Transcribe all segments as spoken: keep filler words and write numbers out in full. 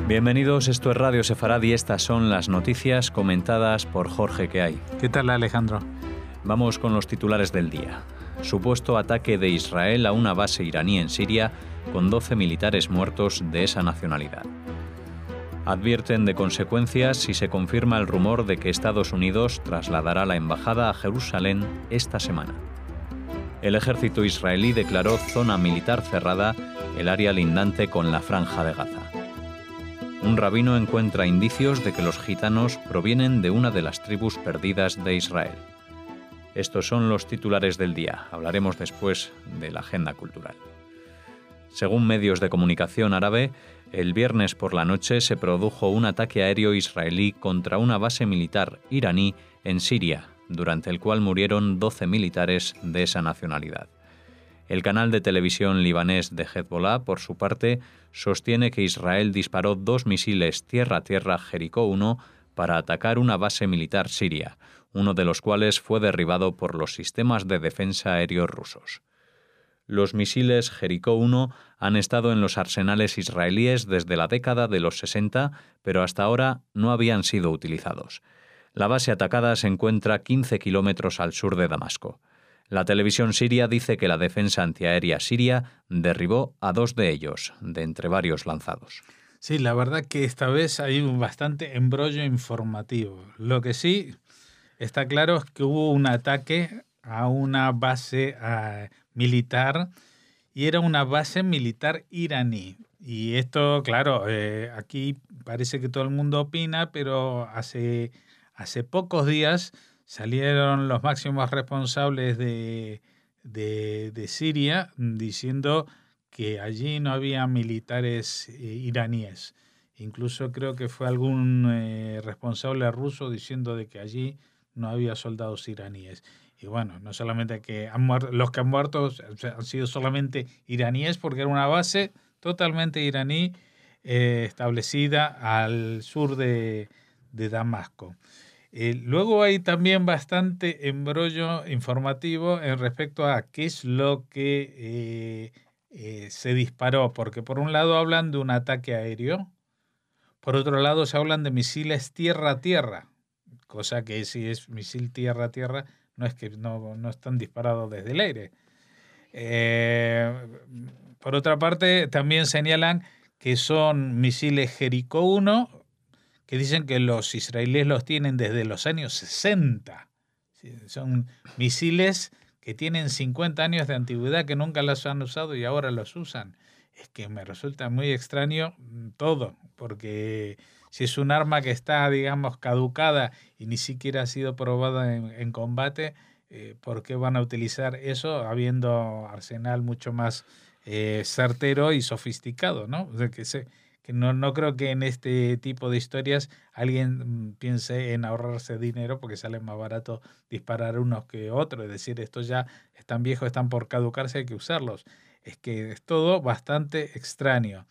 Bienvenidos, esto es Radio Sefarad y estas son las noticias comentadas por Jorge Queay. ¿Qué tal, Alejandro? Vamos con los titulares del día. Supuesto ataque de Israel a una base iraní en Siria con doce militares muertos de esa nacionalidad. Advierten de consecuencias si se confirma el rumor de que Estados Unidos trasladará la embajada a Jerusalén esta semana. El ejército israelí declaró zona militar cerrada el área lindante con la Franja de Gaza. Un rabino encuentra indicios de que los gitanos provienen de una de las tribus perdidas de Israel. Estos son los titulares del día. Hablaremos después de la agenda cultural. Según medios de comunicación árabe, el viernes por la noche se produjo un ataque aéreo israelí contra una base militar iraní en Siria, durante el cual murieron doce militares de esa nacionalidad. El canal de televisión libanés de Hezbollah, por su parte, sostiene que Israel disparó dos misiles tierra-tierra Jericó uno para atacar una base militar siria, uno de los cuales fue derribado por los sistemas de defensa aéreos rusos. Los misiles Jericó uno han estado en los arsenales israelíes desde la década de los sesenta, pero hasta ahora no habían sido utilizados. La base atacada se encuentra quince kilómetros al sur de Damasco. La televisión siria dice que la defensa antiaérea siria derribó a dos de ellos, de entre varios lanzados. Sí, la verdad que esta vez hay un bastante embrollo informativo. Lo que sí está claro es que hubo un ataque a una base uh, militar y era una base militar iraní. Y esto, claro, eh, aquí parece que todo el mundo opina, pero hace, hace pocos días salieron los máximos responsables de, de, de Siria diciendo que allí no había militares eh, iraníes. Incluso creo que fue algún eh, responsable ruso diciendo de que allí no había soldados iraníes. Y bueno, no solamente que han muerto, los que han muerto han sido solamente iraníes, porque era una base totalmente iraní eh, establecida al sur de, de Damasco. Eh, luego hay también bastante embrollo informativo en respecto a qué es lo que eh, eh, se disparó, porque por un lado hablan de un ataque aéreo, por otro lado se hablan de misiles tierra-tierra, cosa que si es misil tierra-tierra no es que no, no están disparados desde el aire. Eh, por otra parte también señalan que son misiles Jericó uno, que dicen que los israelíes los tienen desde los años sesenta. Son misiles que tienen cincuenta años de antigüedad, que nunca los han usado y ahora los usan. Es que me resulta muy extraño todo, porque si es un arma que está, digamos, caducada y ni siquiera ha sido probada en, en combate, eh, ¿por qué van a utilizar eso habiendo arsenal mucho más eh, certero y sofisticado, ¿no? O sea, que se... No, no creo que en este tipo de historias alguien piense en ahorrarse dinero porque sale más barato disparar unos que otros. Es decir, estos ya están viejos, están por caducarse, hay que usarlos. Es que es todo bastante extraño.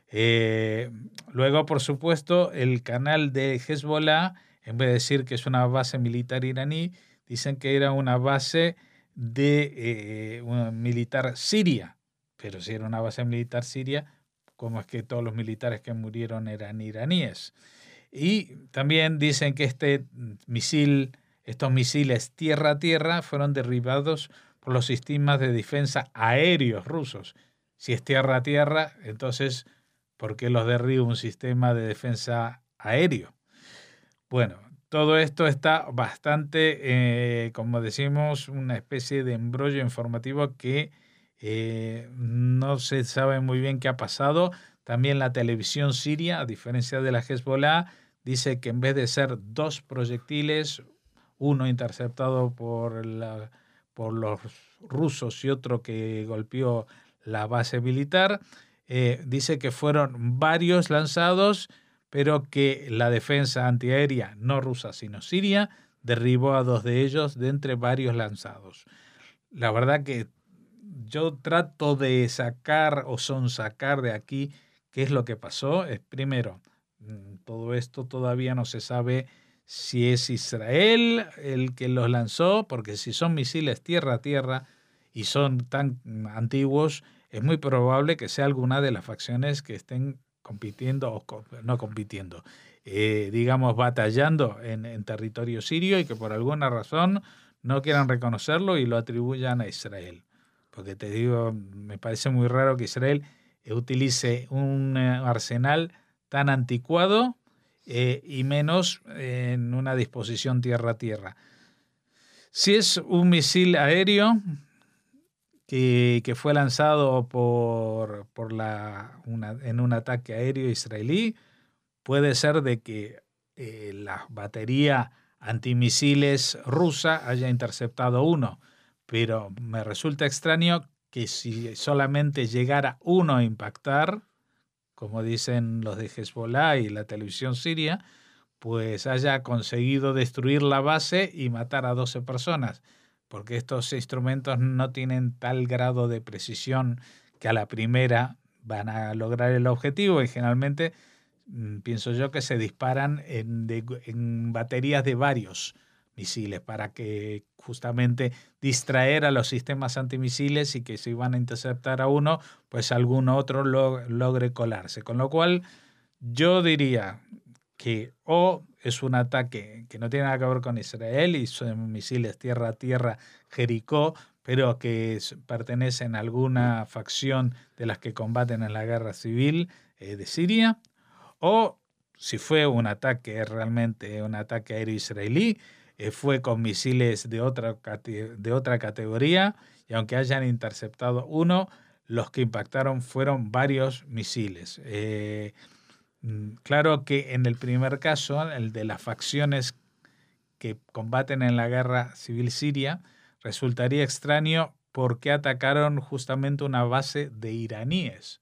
Eh, luego, por supuesto, el canal de Hezbollah, en vez de decir que es una base militar iraní, dicen que era una base de eh, una militar siria. Pero si era una base militar siria, como es que todos los militares que murieron eran iraníes. Y también dicen que este misil, estos misiles tierra-tierra fueron derribados por los sistemas de defensa aéreos rusos. Si es tierra-tierra, entonces, ¿por qué los derriba un sistema de defensa aéreo? Bueno, todo esto está bastante, eh, como decimos, una especie de embrollo informativo que Eh, no se sabe muy bien qué ha pasado. También la televisión siria, a diferencia de la Hezbollah, dice que en vez de ser dos proyectiles, uno interceptado por, la, por los rusos y otro que golpeó la base militar, eh, dice que fueron varios lanzados, pero que la defensa antiaérea, no rusa sino siria, derribó a dos de ellos de entre varios lanzados. La verdad que yo trato de sacar o sonsacar de aquí qué es lo que pasó. Es, primero, todo esto todavía no se sabe si es Israel el que los lanzó, porque si son misiles tierra a tierra y son tan antiguos, es muy probable que sea alguna de las facciones que estén compitiendo, o co- no compitiendo, eh, digamos, batallando en, en territorio sirio y que por alguna razón no quieran reconocerlo y lo atribuyan a Israel. Porque te digo, me parece muy raro que Israel utilice un eh, arsenal tan anticuado eh, y menos en una disposición tierra a tierra. Si es un misil aéreo que, que fue lanzado por, por la, una, en un ataque aéreo israelí, puede ser de que eh, la batería antimisiles rusa haya interceptado uno, pero me resulta extraño que si solamente llegara uno a impactar, como dicen los de Hezbollah y la televisión siria, pues haya conseguido destruir la base y matar a doce personas, porque estos instrumentos no tienen tal grado de precisión que a la primera van a lograr el objetivo y generalmente mm, pienso yo que se disparan en, de, en baterías de varios misiles para que justamente distraer a los sistemas antimisiles y que si van a interceptar a uno, pues algún otro lo, logre colarse. Con lo cual yo diría que o es un ataque que no tiene nada que ver con Israel y son misiles tierra a tierra Jericó, pero que es, pertenecen a alguna facción de las que combaten en la guerra civil eh, de Siria, o si fue un ataque realmente un ataque aéreo israelí, eh, fue con misiles de otra, de otra categoría y aunque hayan interceptado uno, los que impactaron fueron varios misiles. Eh, Claro que en el primer caso, el de las facciones que combaten en la guerra civil siria, resultaría extraño por qué atacaron justamente una base de iraníes.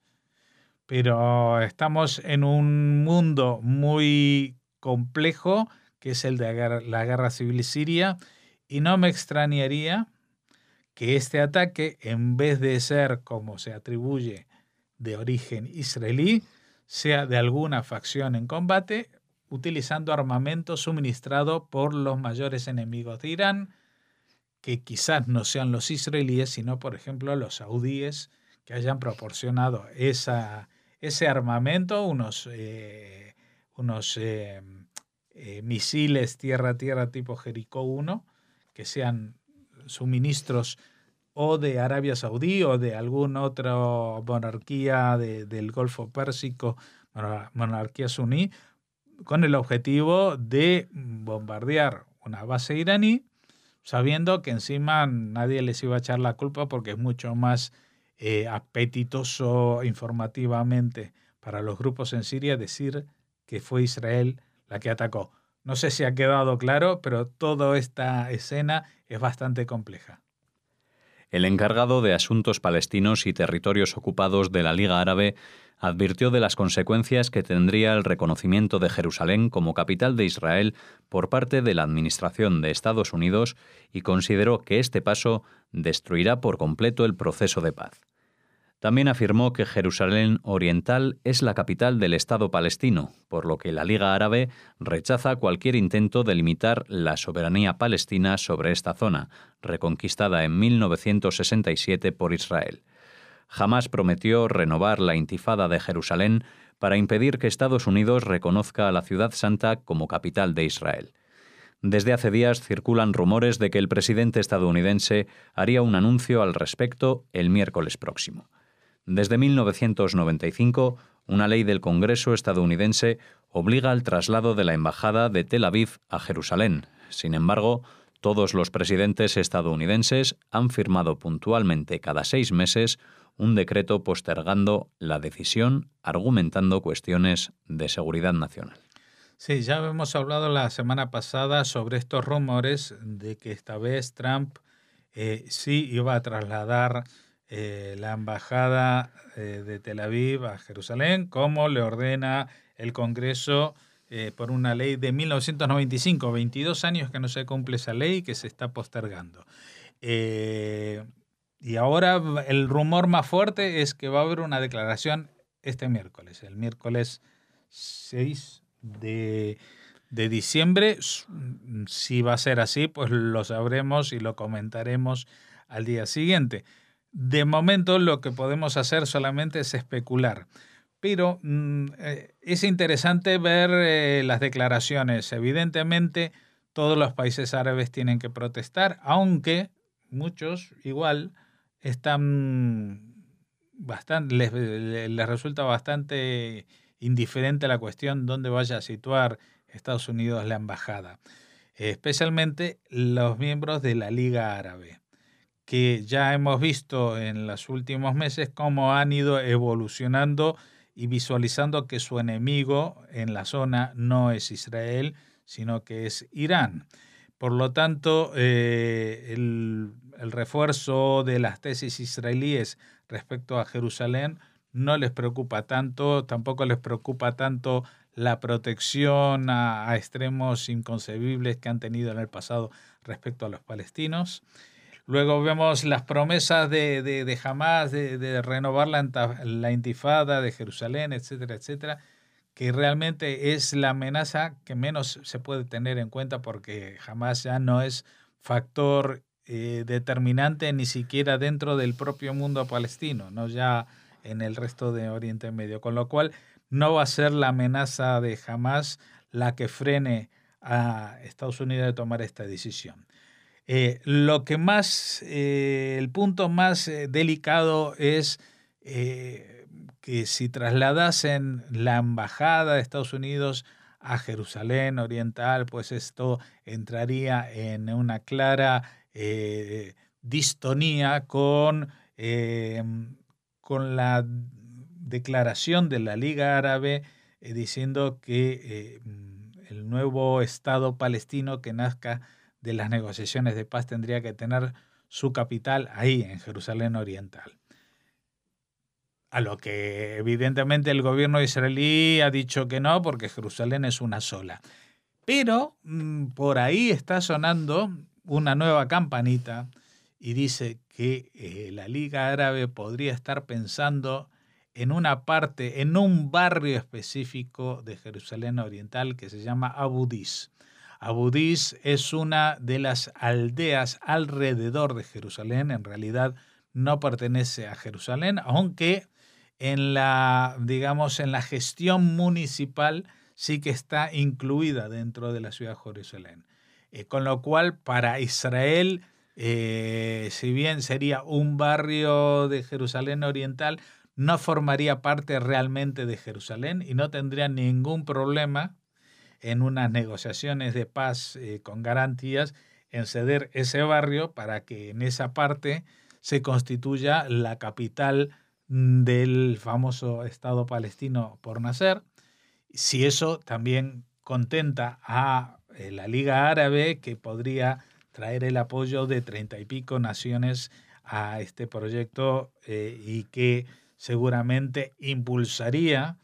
Pero estamos en un mundo muy complejo, que es el de la guerra civil siria, y no me extrañaría que este ataque, en vez de ser, como se atribuye, de origen israelí, sea de alguna facción en combate, utilizando armamento suministrado por los mayores enemigos de Irán, que quizás no sean los israelíes, sino, por ejemplo, los saudíes, que hayan proporcionado esa, ese armamento, unos, eh, unos eh, eh, misiles tierra-tierra tipo Jericó uno, que sean suministros o de Arabia Saudí o de alguna otra monarquía de, del Golfo Pérsico, monarquía suní, con el objetivo de bombardear una base iraní, sabiendo que encima nadie les iba a echar la culpa porque es mucho más eh, apetitoso informativamente para los grupos en Siria decir que fue Israel la que atacó. No sé si ha quedado claro, pero toda esta escena es bastante compleja. El encargado de Asuntos Palestinos y Territorios Ocupados de la Liga Árabe advirtió de las consecuencias que tendría el reconocimiento de Jerusalén como capital de Israel por parte de la Administración de Estados Unidos y consideró que este paso destruirá por completo el proceso de paz. También afirmó que Jerusalén Oriental es la capital del Estado palestino, por lo que la Liga Árabe rechaza cualquier intento de limitar la soberanía palestina sobre esta zona, reconquistada en mil novecientos sesenta y siete por Israel. Hamás prometió renovar la Intifada de Jerusalén para impedir que Estados Unidos reconozca a la Ciudad Santa como capital de Israel. Desde hace días circulan rumores de que el presidente estadounidense haría un anuncio al respecto el miércoles próximo. Desde mil novecientos noventa y cinco, una ley del Congreso estadounidense obliga al traslado de la embajada de Tel Aviv a Jerusalén. Sin embargo, todos los presidentes estadounidenses han firmado puntualmente cada seis meses un decreto postergando la decisión, argumentando cuestiones de seguridad nacional. Sí, ya hemos hablado la semana pasada sobre estos rumores de que esta vez Trump eh, sí iba a trasladar eh, la embajada eh, de Tel Aviv a Jerusalén, como le ordena el Congreso eh, por una ley de mil novecientos noventa y cinco, veintidós años que no se cumple esa ley y que se está postergando. Eh, y ahora el rumor más fuerte es que va a haber una declaración este miércoles, el miércoles seis de, de diciembre. Si va a ser así, pues lo sabremos y lo comentaremos al día siguiente. De momento lo que podemos hacer solamente es especular, Pero mm, eh, es interesante ver eh, las declaraciones. Evidentemente, todos los países árabes tienen que protestar, aunque muchos igual están bastante, les, les resulta bastante indiferente la cuestión dónde vaya a situar Estados Unidos la embajada, especialmente los miembros de la Liga Árabe, que ya hemos visto en los últimos meses cómo han ido evolucionando y visualizando que su enemigo en la zona no es Israel, sino que es Irán. Por lo tanto, eh, el, el refuerzo de las tesis israelíes respecto a Jerusalén no les preocupa tanto, tampoco les preocupa tanto la protección a, a extremos inconcebibles que han tenido en el pasado respecto a los palestinos. Luego vemos las promesas de, de, de Hamás de, de renovar la, la intifada de Jerusalén, etcétera, etcétera, que realmente es la amenaza que menos se puede tener en cuenta porque Hamás ya no es factor eh, determinante ni siquiera dentro del propio mundo palestino, no ya en el resto de Oriente Medio, con lo cual no va a ser la amenaza de Hamás la que frene a Estados Unidos de tomar esta decisión. Eh, lo que más, eh, el punto más eh, delicado es eh, que si trasladasen la embajada de Estados Unidos a Jerusalén Oriental, pues esto entraría en una clara eh, distonía con, eh, con la declaración de la Liga Árabe eh, diciendo que eh, el nuevo Estado palestino que nazca de las negociaciones de paz tendría que tener su capital ahí, en Jerusalén Oriental. A lo que evidentemente el gobierno israelí ha dicho que no, porque Jerusalén es una sola. Pero mmm, por ahí está sonando una nueva campanita y dice que eh, la Liga Árabe podría estar pensando en una parte, en un barrio específico de Jerusalén Oriental que se llama Abu Dis. Abu Dis es una de las aldeas alrededor de Jerusalén, en realidad no pertenece a Jerusalén, aunque en la, digamos, en la gestión municipal sí que está incluida dentro de la ciudad de Jerusalén. Eh, con lo cual, para Israel, eh, si bien sería un barrio de Jerusalén Oriental, no formaría parte realmente de Jerusalén y no tendría ningún problema en unas negociaciones de paz eh, con garantías en ceder ese barrio para que en esa parte se constituya la capital del famoso Estado palestino por nacer. Si eso también contenta a eh, la Liga Árabe, que podría traer el apoyo de treinta y pico naciones a este proyecto eh, y que seguramente impulsaría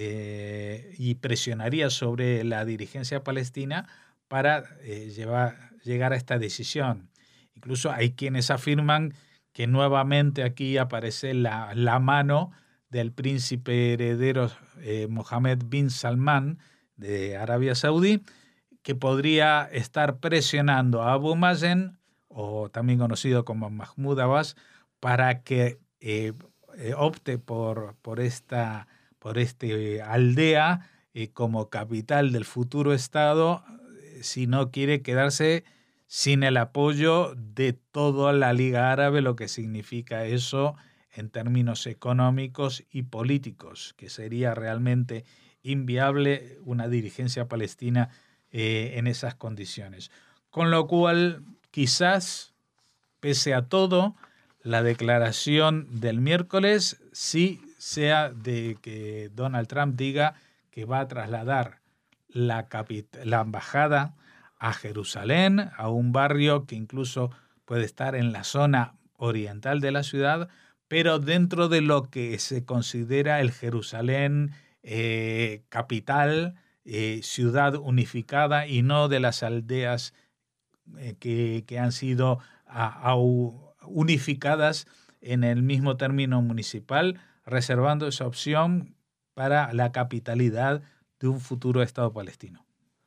Eh, y presionaría sobre la dirigencia palestina para eh, llevar, llegar a esta decisión. Incluso hay quienes afirman que nuevamente aquí aparece la, la mano del príncipe heredero eh, Mohammed bin Salman de Arabia Saudí, que podría estar presionando a Abu Mazen, o también conocido como Mahmoud Abbas, para que eh, eh, opte por, por esta por este aldea eh, como capital del futuro Estado, eh, si no quiere quedarse sin el apoyo de toda la Liga Árabe, lo que significa eso en términos económicos y políticos, que sería realmente inviable una dirigencia palestina eh, en esas condiciones. Con lo cual, quizás, pese a todo, la declaración del miércoles sí sea de que Donald Trump diga que va a trasladar la, capit- la embajada a Jerusalén, a un barrio que incluso puede estar en la zona oriental de la ciudad, pero dentro de lo que se considera el Jerusalén eh, capital, eh, ciudad unificada, y no de las aldeas eh, que, que han sido a, a, unificadas en el mismo término municipal, reservando esa opción para la capitalidad de un futuro Estado palestino.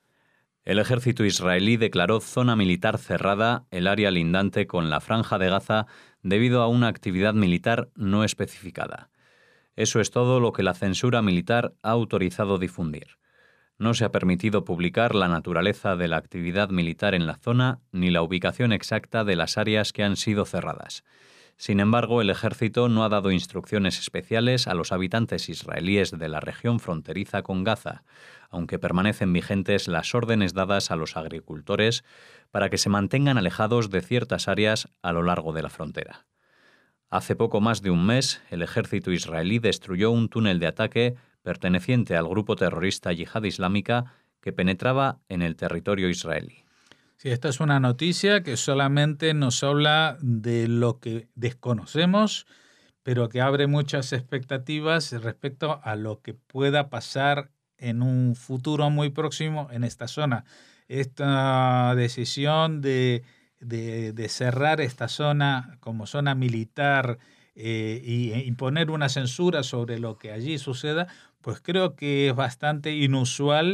El ejército israelí declaró zona militar cerrada el área lindante con la Franja de Gaza debido a una actividad militar no especificada. Eso es todo lo que la censura militar ha autorizado difundir. No se ha permitido publicar la naturaleza de la actividad militar en la zona ni la ubicación exacta de las áreas que han sido cerradas. Sin embargo, el ejército no ha dado instrucciones especiales a los habitantes israelíes de la región fronteriza con Gaza, aunque permanecen vigentes las órdenes dadas a los agricultores para que se mantengan alejados de ciertas áreas a lo largo de la frontera. Hace poco más de un mes, el ejército israelí destruyó un túnel de ataque perteneciente al grupo terrorista Yihad Islámica que penetraba en el territorio israelí. Sí, esta es una noticia que solamente nos habla de lo que desconocemos, pero que abre muchas expectativas respecto a lo que pueda pasar en un futuro muy próximo en esta zona. Esta decisión de, de, de cerrar esta zona como zona militar eh, y imponer una censura sobre lo que allí suceda, pues creo que es bastante inusual,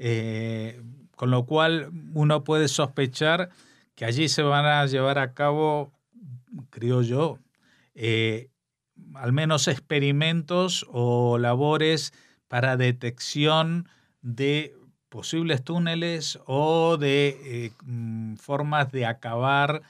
eh, con lo cual uno puede sospechar que allí se van a llevar a cabo, creo yo, eh, al menos experimentos o labores para detección de posibles túneles o de eh, formas de acabar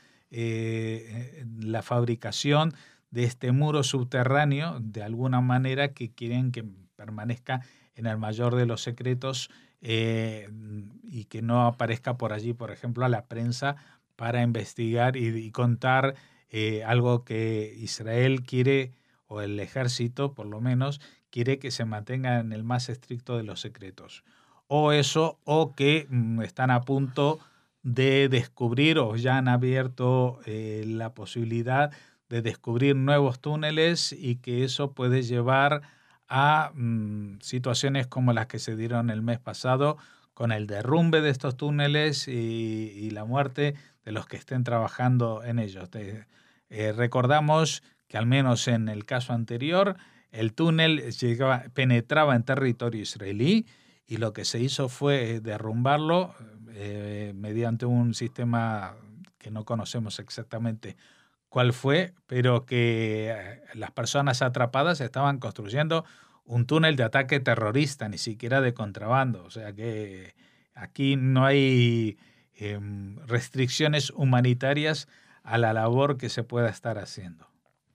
eh, la fabricación de este muro subterráneo de alguna manera que quieren que permanezca en el mayor de los secretos eh, y que no aparezca por allí, por ejemplo, a la prensa para investigar y, y contar eh, algo que Israel quiere, o el ejército por lo menos, quiere que se mantenga en el más estricto de los secretos. O eso, o que mm, están a punto de descubrir o ya han abierto eh, la posibilidad de descubrir nuevos túneles y que eso puede llevar a mmm, situaciones como las que se dieron el mes pasado con el derrumbe de estos túneles y, y la muerte de los que estén trabajando en ellos. De, eh, recordamos que al menos en el caso anterior el túnel llegaba, penetraba en territorio israelí y lo que se hizo fue derrumbarlo eh, mediante un sistema que no conocemos exactamente cuál fue, pero que las personas atrapadas estaban construyendo un túnel de ataque terrorista, ni siquiera de contrabando. O sea que aquí no hay eh, restricciones humanitarias a la labor que se pueda estar haciendo.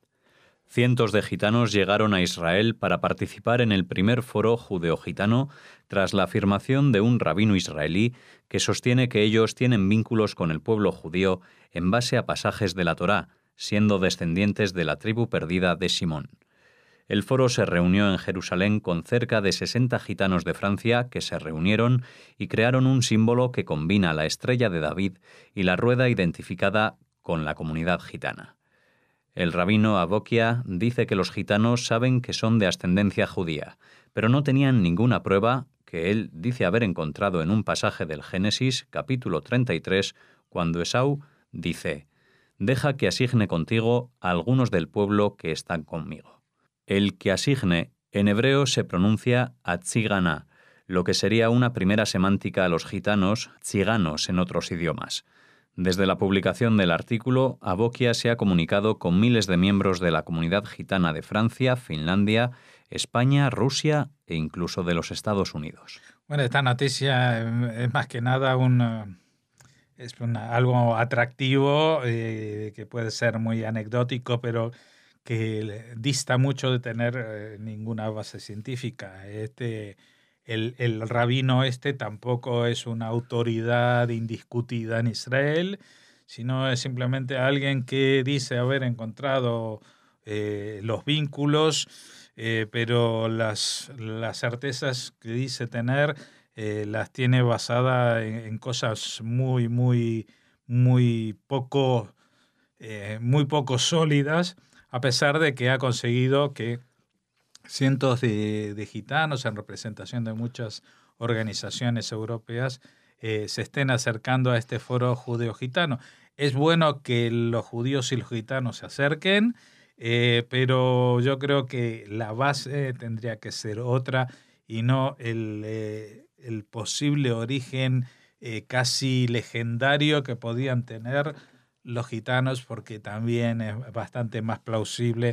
Cientos de gitanos llegaron a Israel para participar en el primer foro judeo-gitano tras la afirmación de un rabino israelí que sostiene que ellos tienen vínculos con el pueblo judío en base a pasajes de la Torá, siendo descendientes de la tribu perdida de Simón. El foro se reunió en Jerusalén con cerca de sesenta gitanos de Francia que se reunieron y crearon un símbolo que combina la estrella de David y la rueda identificada con la comunidad gitana. El rabino Abokia dice que los gitanos saben que son de ascendencia judía, pero no tenían ninguna prueba que él dice haber encontrado en un pasaje del Génesis, capítulo treinta y tres, cuando Esaú dice: «Deja que asigne contigo a algunos del pueblo que están conmigo». El que asigne en hebreo se pronuncia atzigana, lo que sería una primera semántica a los gitanos, tziganos en otros idiomas. Desde la publicación del artículo, Abokia se ha comunicado con miles de miembros de la comunidad gitana de Francia, Finlandia, España, Rusia e incluso de los Estados Unidos. Bueno, esta noticia es más que nada un, es una, algo atractivo, eh, que puede ser muy anecdótico, pero que dista mucho de tener eh, ninguna base científica. Este... El, el rabino este tampoco es una autoridad indiscutida en Israel, sino es simplemente alguien que dice haber encontrado eh, los vínculos, eh, pero las, las certezas que dice tener eh, las tiene basadas en, en cosas muy, muy, muy poco, eh, muy poco sólidas, a pesar de que ha conseguido que cientos de, de gitanos en representación de muchas organizaciones europeas eh, se estén acercando a este foro judeo-gitano. Es bueno que los judíos y los gitanos se acerquen, eh, pero yo creo que la base tendría que ser otra y no el, eh, el posible origen eh, casi legendario que podían tener los gitanos, porque también es bastante más plausible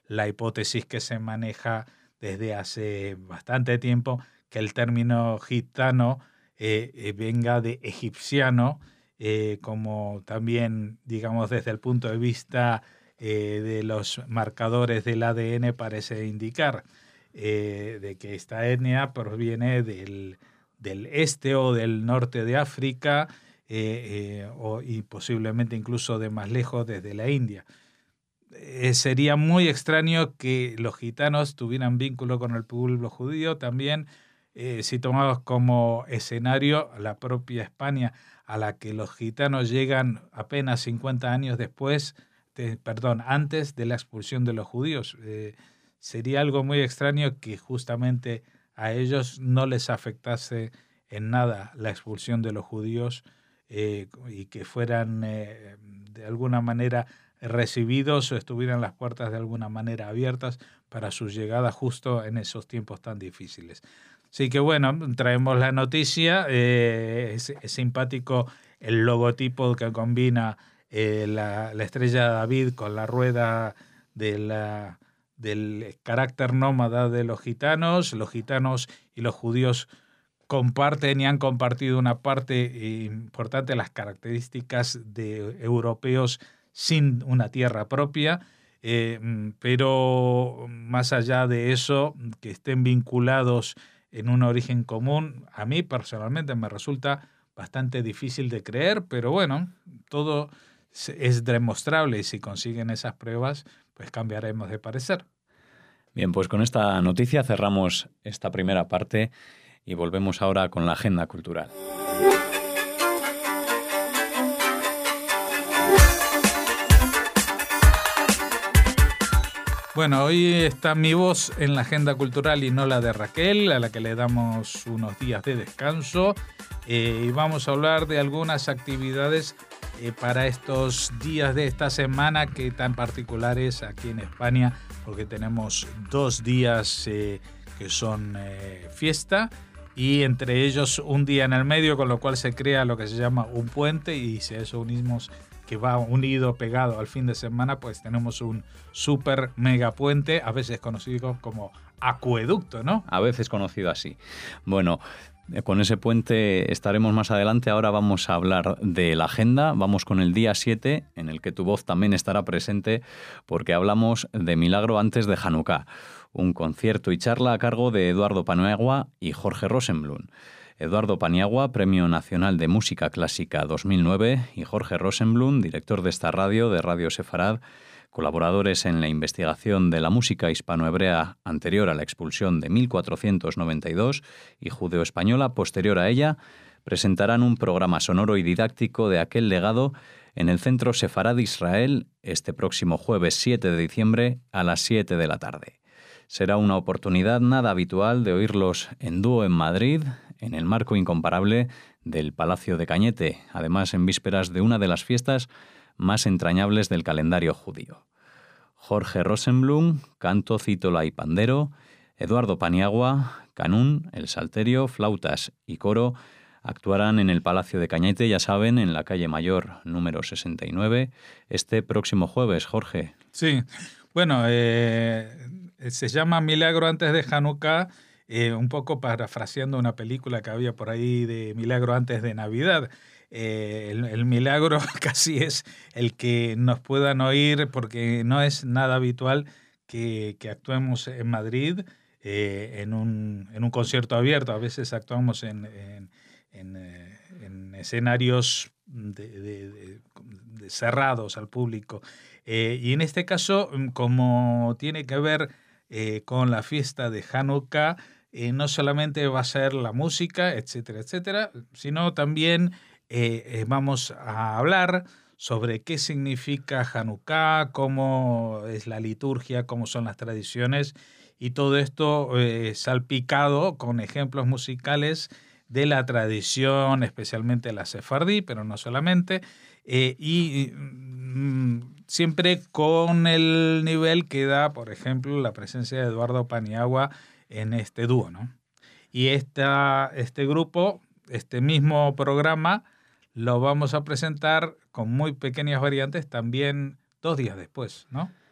la hipótesis que se maneja desde hace bastante tiempo, que el término gitano eh, eh, venga de egipciano, eh, como también, digamos, desde el punto de vista eh, de los marcadores del A D N parece indicar, eh, de que esta etnia proviene del, del este o del norte de África, eh, eh, o, y posiblemente incluso de más lejos, desde la India. Eh, sería muy extraño que los gitanos tuvieran vínculo con el pueblo judío también, eh, si tomamos como escenario la propia España, a la que los gitanos llegan apenas cincuenta años después, de, perdón, antes de la expulsión de los judíos. Eh, sería algo muy extraño que justamente a ellos no les afectase en nada la expulsión de los judíos, eh, y que fueran eh, de alguna manera recibidos o estuvieran las puertas de alguna manera abiertas para su llegada justo en esos tiempos tan difíciles. Así que bueno, traemos la noticia, eh, es, es simpático el logotipo que combina eh, la, la estrella de David con la rueda de la, del carácter nómada de los gitanos. Los gitanos y los judíos comparten y han compartido una parte importante de las características de europeos sin una tierra propia, eh, pero más allá de eso, que estén vinculados en un origen común, a mí personalmente me resulta bastante difícil de creer, pero bueno, todo es demostrable y si consiguen esas pruebas, pues cambiaremos de parecer. Bien, pues con esta noticia cerramos esta primera parte y volvemos ahora con la agenda cultural. Bueno, hoy está mi voz en la agenda cultural y no la de Raquel, a la que le damos unos días de descanso. Eh, y vamos a hablar de algunas actividades eh, para estos días de esta semana que tan particulares aquí en España, porque tenemos dos días eh, que son eh, fiesta y entre ellos un día en el medio, con lo cual se crea lo que se llama un puente, y si a eso unimos que va unido, pegado al fin de semana, pues tenemos un super mega puente, a veces conocido como acueducto, ¿no? A veces conocido así. Bueno, con ese puente estaremos más adelante. Ahora vamos a hablar de la agenda. Vamos con el día siete, en el que tu voz también estará presente, porque hablamos de Milagro antes de Hanukkah, un concierto y charla a cargo de Eduardo Paniagua y Jorge Rosenblum. Eduardo Paniagua, Premio Nacional de Música Clásica dos mil nueve, y Jorge Rosenblum, director de esta radio, de Radio Sefarad, colaboradores en la investigación de la música hispanohebrea anterior a la expulsión de mil cuatrocientos noventa y dos y judeo-española posterior a ella, presentarán un programa sonoro y didáctico de aquel legado en el Centro Sefarad Israel este próximo jueves siete de diciembre a las siete de la tarde. Será una oportunidad nada habitual de oírlos en dúo en Madrid, en el marco incomparable del Palacio de Cañete, además en vísperas de una de las fiestas más entrañables del calendario judío. Jorge Rosenblum, canto, cítola y pandero; Eduardo Paniagua, canún, el salterio, flautas y coro, actuarán en el Palacio de Cañete, ya saben, en la calle Mayor número sesenta y nueve, este próximo jueves, Jorge. Sí, bueno, eh, se llama Milagro antes de Hanukkah, eh, un poco parafraseando una película que había por ahí de Milagro antes de Navidad. Eh, el, el milagro casi es el que nos puedan oír, porque no es nada habitual que, que actuemos en Madrid eh, en, un, en un concierto abierto. A veces actuamos en, en, en, eh, en escenarios de, de, de, de cerrados al público. Eh, y en este caso, como tiene que ver eh, con la fiesta de Hanukkah, eh, no solamente va a ser la música, etcétera, etcétera, sino también eh, eh, vamos a hablar sobre qué significa Hanukkah, cómo es la liturgia, cómo son las tradiciones, y todo esto eh, salpicado con ejemplos musicales de la tradición, especialmente la sefardí, pero no solamente, eh, y mm, siempre con el nivel que da, por ejemplo, la presencia de Eduardo Paniagua en este dúo, ¿no? Y esta, este grupo, este mismo programa, lo vamos a presentar con muy pequeñas variantes también dos días después, ¿no?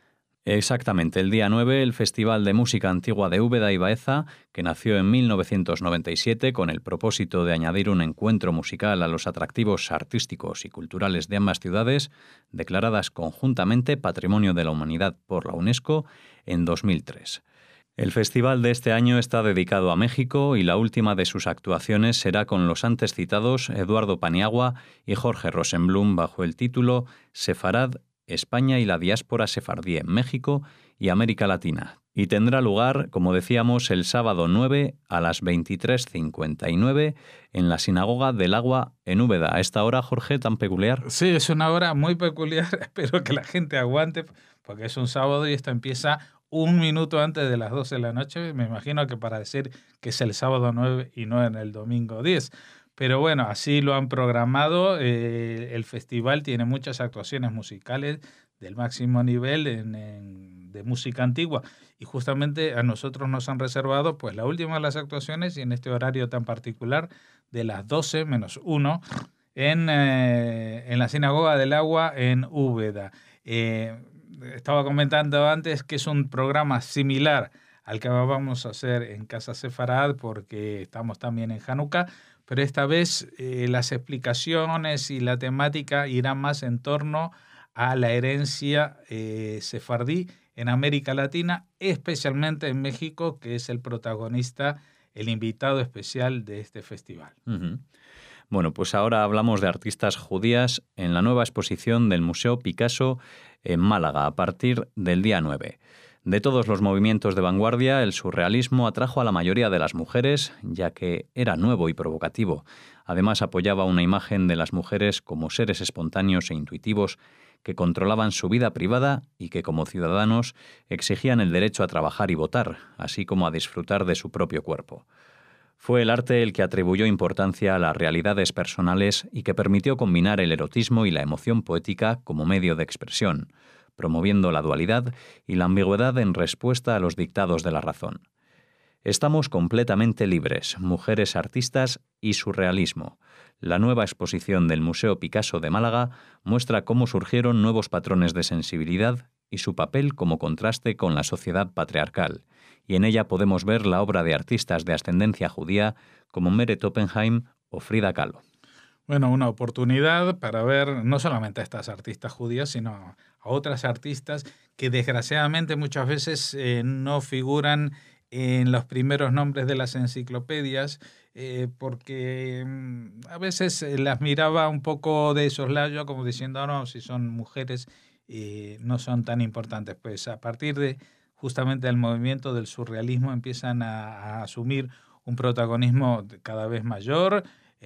Exactamente, el día nueve, el Festival de Música Antigua de Úbeda y Baeza, que nació en mil novecientos noventa y siete con el propósito de añadir un encuentro musical a los atractivos artísticos y culturales de ambas ciudades, declaradas conjuntamente Patrimonio de la Humanidad por la UNESCO en dos mil tres. El festival de este año está dedicado a México y la última de sus actuaciones será con los antes citados Eduardo Paniagua y Jorge Rosenblum bajo el título Sefarad, España y la diáspora sefardí en México y América Latina, y tendrá lugar, como decíamos, el sábado nueve a las veintitrés cincuenta y nueve en la Sinagoga del Agua en Úbeda. ¿A esta hora, Jorge, tan peculiar? Sí, es una hora muy peculiar, espero que la gente aguante, porque es un sábado y esto empieza un minuto antes de las doce de la noche, me imagino que para decir que es el sábado nueve y no en el domingo diez. Pero bueno, así lo han programado. Eh, el festival tiene muchas actuaciones musicales del máximo nivel en, en, de música antigua. Y justamente a nosotros nos han reservado pues la última de las actuaciones y en este horario tan particular de las doce menos uno en, eh, en la Sinagoga del Agua en Úbeda. Eh, estaba comentando antes que es un programa similar al que vamos a hacer en Casa Sefarad porque estamos también en Hanukkah, pero esta vez eh, las explicaciones y la temática irán más en torno a la herencia eh, sefardí en América Latina, especialmente en México, que es el protagonista, el invitado especial de este festival. Uh-huh. Bueno, pues ahora hablamos de artistas judías en la nueva exposición del Museo Picasso en Málaga a partir del día nueve. De todos los movimientos de vanguardia, el surrealismo atrajo a la mayoría de las mujeres, ya que era nuevo y provocativo. Además, apoyaba una imagen de las mujeres como seres espontáneos e intuitivos que controlaban su vida privada y que, como ciudadanos, exigían el derecho a trabajar y votar, así como a disfrutar de su propio cuerpo. Fue el arte el que atribuyó importancia a las realidades personales y que permitió combinar el erotismo y la emoción poética como medio de expresión, promoviendo la dualidad y la ambigüedad en respuesta a los dictados de la razón. Estamos completamente libres, mujeres artistas y surrealismo. La nueva exposición del Museo Picasso de Málaga muestra cómo surgieron nuevos patrones de sensibilidad y su papel como contraste con la sociedad patriarcal, y en ella podemos ver la obra de artistas de ascendencia judía como Meret Oppenheim o Frida Kahlo. Bueno, una oportunidad para ver no solamente a estas artistas judías, sino a otras artistas que desgraciadamente muchas veces eh, no figuran en los primeros nombres de las enciclopedias, eh, porque mm, a veces las miraba un poco de soslayo, como diciendo, no, si son mujeres eh, no son tan importantes. Pues a partir de justamente del movimiento del surrealismo empiezan a, a asumir un protagonismo cada vez mayor,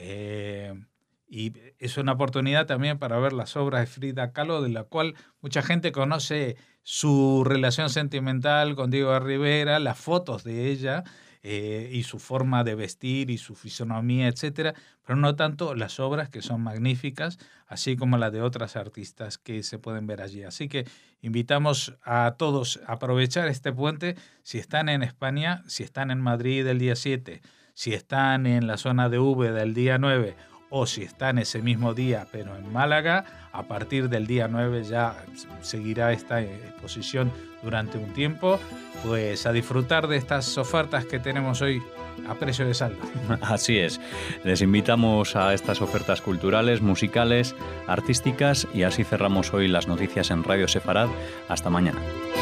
eh, y es una oportunidad también para ver las obras de Frida Kahlo, de la cual mucha gente conoce su relación sentimental con Diego de Rivera, las fotos de ella eh, y su forma de vestir y su fisonomía, etcétera, pero no tanto las obras que son magníficas, así como las de otras artistas que se pueden ver allí. Así que invitamos a todos a aprovechar este puente si están en España, si están en Madrid el día siete, si están en la zona de Úbeda el día nueve, o si están ese mismo día, pero en Málaga, a partir del día nueve ya seguirá esta exposición durante un tiempo, pues a disfrutar de estas ofertas que tenemos hoy a precio de saldo. Así es, les invitamos a estas ofertas culturales, musicales, artísticas y así cerramos hoy las noticias en Radio Sefarad. Hasta mañana.